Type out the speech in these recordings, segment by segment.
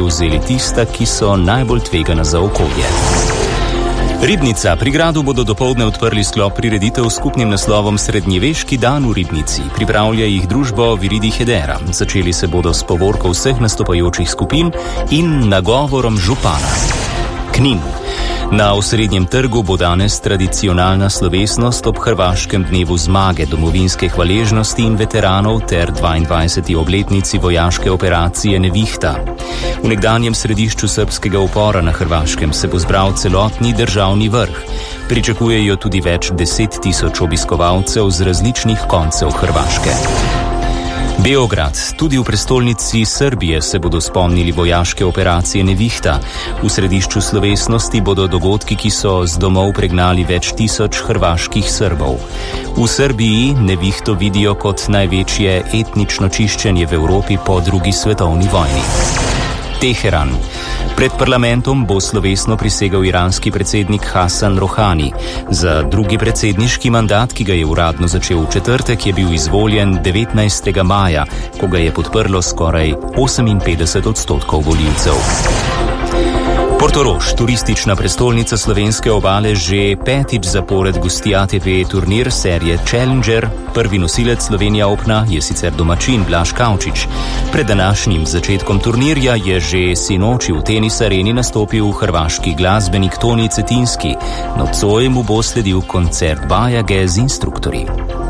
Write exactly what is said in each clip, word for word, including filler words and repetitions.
prevzeli tista, ki so najbolj tvegana za okolje. Ribnica. Pri gradu bodo dopoldne odprli sklop prireditev s skupnim naslovom Srednjeveški dan v Ribnici. Pripravlja jih družbo Viridi Hedera. Začeli se bodo s povorko vseh nastopajočih skupin in nagovorom župana. Knin. Na osrednjem trgu bo danes tradicionalna slovesnost ob hrvaškem dnevu zmage, domovinske hvaležnosti in veteranov ter dvaindvajseti obletnici vojaške operacije Nevihta. V nekdanjem središču srbskega upora na Hrvaškem se bo zbral celotni državni vrh. Pričakujejo tudi več deset tisoč obiskovalcev z različnih koncev Hrvaške. Beograd. Tudi v prestolnici Srbije se bodo spomnili vojaške operacije Nevihta. V središču slovesnosti bodo dogodki, ki so z domov pregnali več tisoč hrvaških Srbov. V Srbiji Nevihto vidijo kot največje etnično čiščenje v Evropi po drugi svetovni vojni. Teheran. Pred parlamentom bo slovesno prisegel iranski predsednik Hasan Rohani. Za drugi predsedniški mandat, ki ga je uradno začel v četrtek, je bil izvoljen devetnajstega maja, ko ga je podprlo skoraj oseminpetdeset odstotkov volivcev. Portorož, turistična prestolnica slovenske obale, že petič zapored gosti A T P turnir serije Challenger. Prvi nosilec Slovenija Opna je sicer domačin Blaž Kavčič. Pred današnjim začetkom turnirja je že sinoči v tenis areni nastopil hrvaški glasbenik Toni Cetinski. Nocoj mu bo sledil koncert Bajage z instruktorji.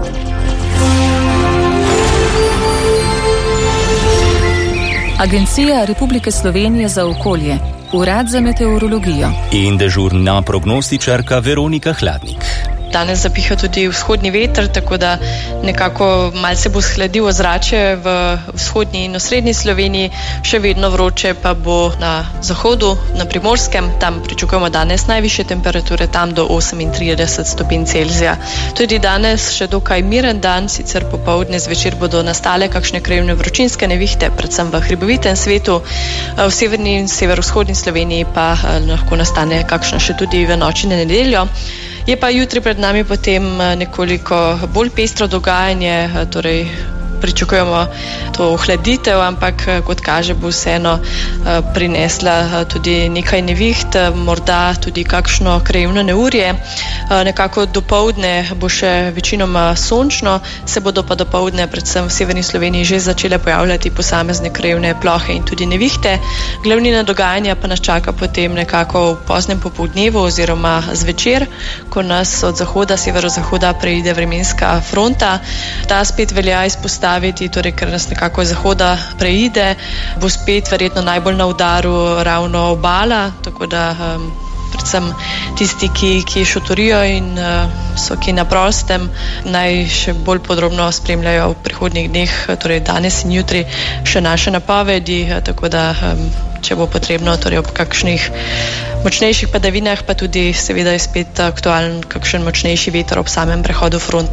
Agencija Republike Slovenije za okolje, Urad za meteorologijo in dežurna prognostičarka Veronika Hladnik. Danes zapiha tudi vzhodni veter, tako da nekako malce bo shladil ozračje v vzhodni in osrednji Sloveniji, še vedno vroče pa bo na zahodu, na Primorskem. Tam pričakujemo danes najvišje temperature, tam do osemintrideset stopinj Celzija. Tudi danes še dokaj miren dan, sicer popoldne zvečer bodo nastale kakšne krajevne vročinske nevihte, predvsem v hribovitem svetu, v severni in severovzhodni Sloveniji pa lahko nastane kakšna še tudi v noči na nedeljo. Je pa jutri pred nami potem nekoliko bolj pestro dogajanje, torej pričakujemo to ohladitev, ampak kot kaže bo vseeno prinesla tudi nekaj neviht, morda tudi kakšno krajevno neurje. Nekako dopoldne bo še večinoma sončno, se bodo pa dopoldne predvsem v severni Sloveniji že začele pojavljati posamezne krajevne plohe in tudi nevihte. Glavnina dogajanja pa nas čaka potem nekako v poznem popoldnevu oziroma zvečer, ko nas od zahoda, severozahoda preide vremenska fronta. Ta spet velja izpostaviti, torej, ker nas nekako iz zahoda preide, bo spet verjetno najbolj na udaru ravno obala, tako da um, predvsem tisti, ki, ki šotorijo in uh, so ki na prostem, naj še bolj podrobno spremljajo v prihodnjih dneh, torej danes in jutri, še naše napovedi, tako da um, če bo potrebno, torej ob kakšnih močnejših padavinah, pa tudi seveda je spet aktualen kakšen močnejši veter ob samem prehodu fronte.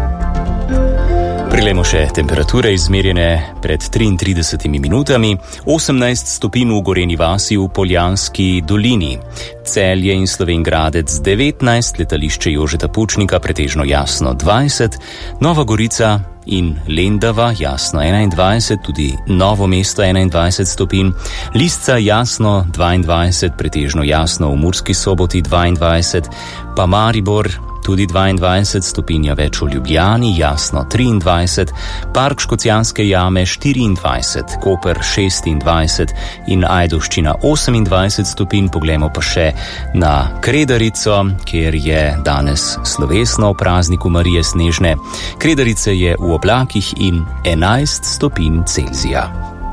Prilejmo še temperature izmerjene pred triintridesetimi minutami. osemnajst stopinj v Gorenji vasi v Poljanski dolini. Celje in Slovenj Gradec devetnajst, letališče Jožeta Pučnika pretežno jasno dvajset, Nova Gorica in Lendava jasno enaindvajset, tudi Novo mesto enaindvajset stopinj, Lisca jasno dvaindvajset, pretežno jasno v Murski Soboti dvaindvajset, pa Maribor tudi dvaindvajset, stopinja več v Ljubljani, jasno triindvajset, Park Škocjanske jame štiriindvajset, Koper šestindvajset in Ajdovščina osemindvajset stopinj. Poglejmo pa še na Kredarico, kjer je danes slovesno o prazniku Marije Snežne. Kredarice je v oblakih in enajst stopinj Celzija.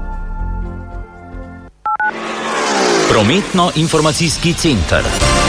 Prometno-informacijski center.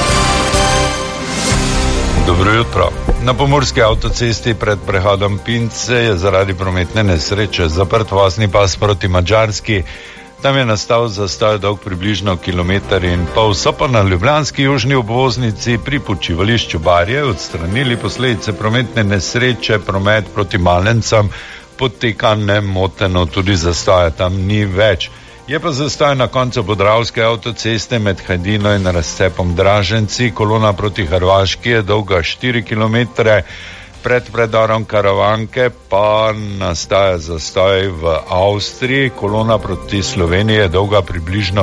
Dobro jutro. Na pomurski avtocesti pred prehodom Pince je zaradi prometne nesreče zaprt vozni pas proti Madžarski. Tam je nastal zastoj dolg približno kilometer in pol. So pa na ljubljanski južni obvoznici pri počivališču Barje odstranili posledice prometne nesreče. Promet proti Malencam poteka nemoteno, tudi zastoja tam ni več. Je pa zastoj na koncu podravske avtoceste med Hajdino in razcepom Draženci. Kolona proti Hrvaški je dolga štiri kilometre, pred predorom Karavanke pa nastaja zastoj v Avstriji. Kolona proti Sloveniji je dolga približno